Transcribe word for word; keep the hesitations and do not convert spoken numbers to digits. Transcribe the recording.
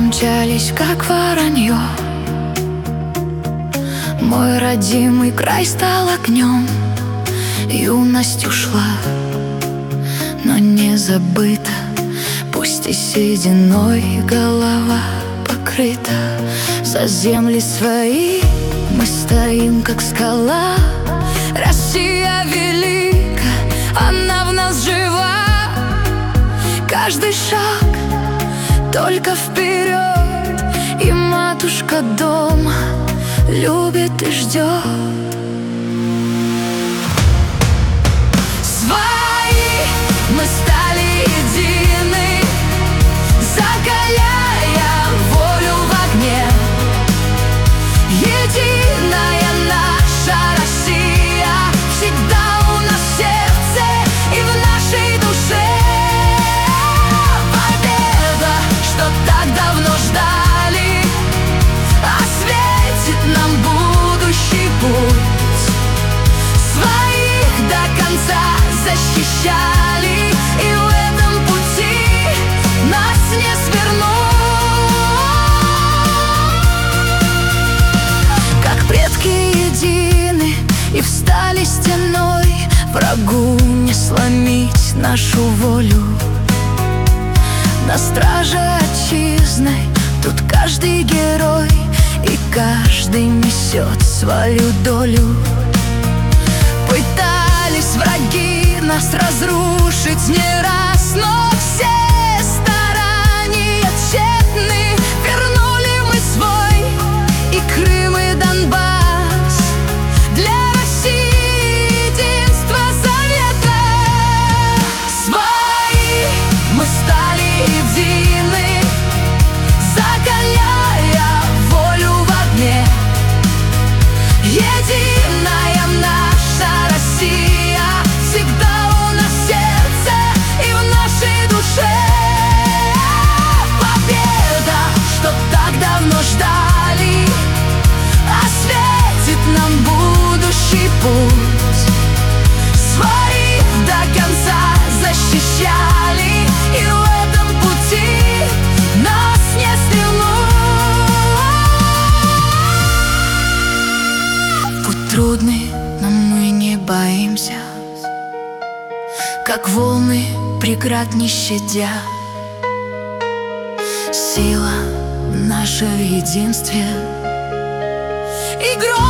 мчались, как воронье. Мой родимый край стал огнем. Юность ушла, но не забыта. Пусть и сединой голова покрыта. За земли свои мы стоим, как скала. Россия велика, она в нас жива. Каждый шаг только вперед, и матушка дома любит и ждет. Свои мы стали едины, закаляя волю в огне. Единая наша Россия всегда у нас в сердце и в нашей душе. Победа, что так давно ждали, осветит нам будущий путь. Своих до конца защищали, и в этом пути нас не свернуть. Как предки едины и встали стеной, врагу не сломить нашу волю. На страже отчизны тут каждый герой, и каждый несет свою долю. Пытались враги нас разрушить не раз, но все старания тщетны. Вернули мы свой и Крым, и Донбасс для России единства завета. Свои мы стали едины, закаляя волю в огне. Единая наша Россия всегда у нас в сердце и в нашей душе. Победа, что так давно ждали, осветит нам будущий путь. Своих до конца защищали, и в этом пути нас не свернуть. Путь трудный, но мы не боимся, как волны преград не щадя. Сила в нашем единстве и гром.